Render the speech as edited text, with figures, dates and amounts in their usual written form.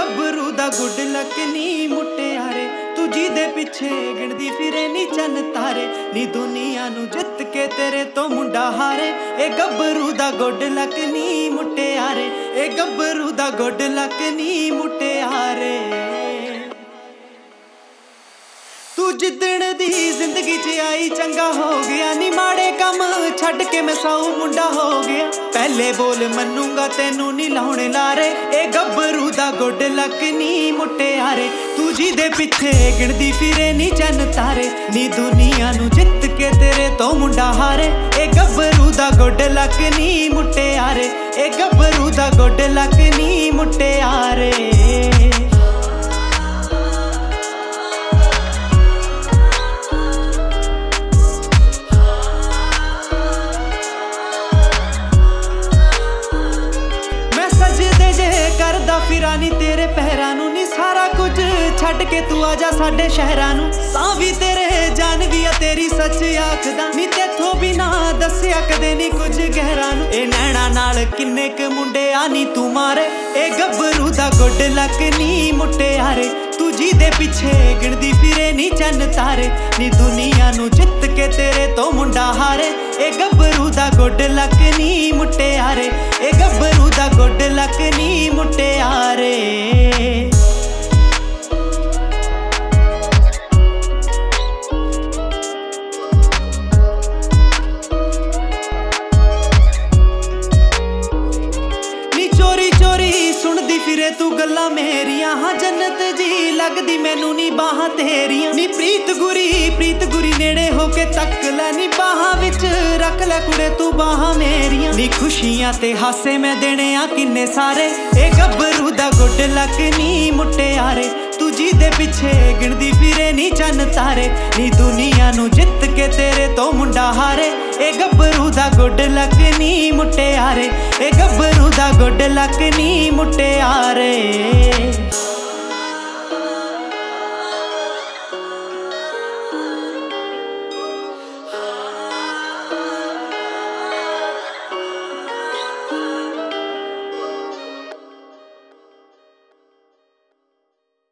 ਗੱਭਰੂ ਦਾ good luck ਨੀ ਮੁਟਿਆਰੇ, ਤੂੰ ਜਿਹਦੇ ਪਿੱਛੇ ਗਿਣਦੀ ਫਿਰੇ ਨੀ ਚੰਨ ਤਾਰੇ, ਨੀ ਦੁਨੀਆ ਨੂੰ ਜਿੱਤ ਕੇ ਤੇਰੇ ਤੋਂ ਮੁੰਡਾ ਹਾਰੇ। ਇਹ ਗੱਭਰੂ ਦਾ ਗੁੱਡ ਲੱਕ ਨੀ ਮੁਟਿਆਰੇ, ਇਹ ਗੱਭਰੂ ਦਾ ਗੁੱਡ ਲੱਕ ਨੀ ਮੁਟਿਆਰੇ। ਤੂੰ ਜਿੱਦਣ ਦੀ ਜ਼ਿੰਦਗੀ 'ਚ ਆਈ ਚੰਗਾ ਹੋ ਗਿਆ ਨੀ, ਮਾੜੇ ਕੰਮ ਛੱਡ ਕੇ ਮੈਂ ਸਾਊ ਮੁੰਡਾ ਹੋ ਗਿਆ। ਪਹਿਲੇ ਬੋਲ ਮੰਨੂਗਾ ਤੈਨੂੰ ਨੀ ਲਾਉਣੇ ਲਾਰੇ, ਇਹ ਗੱਭਰੂ ਦਾ ਗੁੱਡ ਲੱਕ ਨੀ ਮੁਟਿਆਰੇ, ਤੂੰ ਜਿਹਦੇ ਪਿੱਛੇ ਗਿਣਦੀ ਫਿਰੇ ਨੀ ਚੰਨ ਤਾਰੇ, ਨੀ ਦੁਨੀਆ ਨੂੰ ਜਿੱਤ ਕੇ ਤੇਰੇ ਤੋਂ ਮੁੰਡਾ ਹਾਰੇ। ਇਹ ਗੱਭਰੂ ਦਾ ਗੁੱਡ ਲੱਕ ਨੀ ਮੁਟਿਆਰੇ, ਇਹ ਗੱਭਰੂ ਦਾ ਗੁੱਡ ਲੱਕ ਨੀ ਮੁਟਿਆਰੇ। ਕਰਦਾ ਫਿਰਾਂ ਨੀ ਤੇਰੇ ਪਹਿਰਾਂ ਨੂੰ ਨੀ, ਸਾਰਾ ਕੁਝ ਛੱਡ ਕੇ ਤੂੰ ਆ ਜਾ ਸਾਡੇ ਸ਼ਹਿਰਾਂ ਨੂੰ। ਸਾਹ ਵੀ ਤੇਰੇ ਜਾਨ ਵੀ ਆ ਤੇਰੀ ਸੱਚ ਆਖਦਾ ਨੀ, ਤੇਥੋਂ ਬਿਨਾ ਦੱਸਿਆ ਕਦੇ ਨੀ ਕੁਝ ਗਹਿਰਾਂ ਨੂੰ। ਇਹ ਨੈਣਾ ਨਾਲ ਕਿੰਨੇ ਕ ਮੁੰਡੇ ਆ ਨੀ ਤੂੰ ਮਾਰੇ, ਇਹ ਗੱਭਰੂ ਦਾ ਗੁੱਡ ਲੱਕ ਨੀ ਮੁਟਿਆਰੇ, ਤੂੰ ਜਿਹਦੇ ਪਿੱਛੇ ਗਿਣਦੀ ਫਿਰੇ ਨੀ ਚੰਨ ਤਾਰੇ, ਨੀ ਦੁਨੀਆ ਨੂੰ ਜਿੱਤ ਕੇ ਤੇਰੇ ਤੋਂ ਮੁੰਡਾ ਹਾਰੇ। ਇਹ ਗੱਭਰੂ ਦਾ ਗੁੱਡ ਲੱਕ ਨੀ ਮੁਟਿਆਰੇ, ਇਹ ਗੱਭਰੂ ਦਾ ਗੁੱਡ ਲੱਕ ਨੀ ਮੁਟਿਆਰੇ। ਚੋਰੀ ਚੋਰੀ ਸੁਣਦੀ ਫਿਰੇ ਤੂੰ ਗੱਲਾਂ ਮੇਰੀਆਂ, ਹਾਂ ਜੰਨਤ ਜੀ ਲੱਗਦੀ ਮੈਨੂੰ ਨੀ ਬਾਹਾਂ ਤੇਰੀਆਂ। ਨੀ ਪ੍ਰੀਤ ਗੁਰੀ ਨੇੜੇ ਹੋ ਕੇ ਤੱਕ ਲੈ ਨੀ, ਬਾਹਾਂ ਵਿੱਚ ਰੱਖ ਲੈ ਕੁੜੇ ਤੂੰ ਬਾਹਾਂ ਮੇਰੀਆਂ। ਨੀ ਖੁਸ਼ੀਆਂ ਤੇ ਹਾਸੇ ਮੈਂ ਦੇਣੇ ਆ ਕਿੰਨੇ ਸਾਰੇ, ਇਹ ਗੱਭਰੂ ਦਾ ਗੁੱਡ ਲੱਕ ਨੀ ਮੁਟਿਆਰੇ, ਤੂੰ ਜਿਹਦੇ ਪਿੱਛੇ ਗਿਣਦੀ ਫਿਰੇ ਨੀ ਚੰਨ ਤਾਰੇ, ਨੀ ਦੁਨੀਆ ਨੂੰ ਜਿੱਤ ਕੇ ਤੇਰੇ ਤੋਂ ਮੁੰਡਾ ਹਾਰੇ। ਇਹ ਗੱਭਰੂ ਦਾ ਗੁੱਡ ਲੱਕ ਨੀ ਮੁਟਿਆਰੇ, ਇਹ ਗੱਭਰੂ ਦਾ ਗੁੱਡ ਲੱਕ ਨੀ ਮੁਟਿਆਰੇ।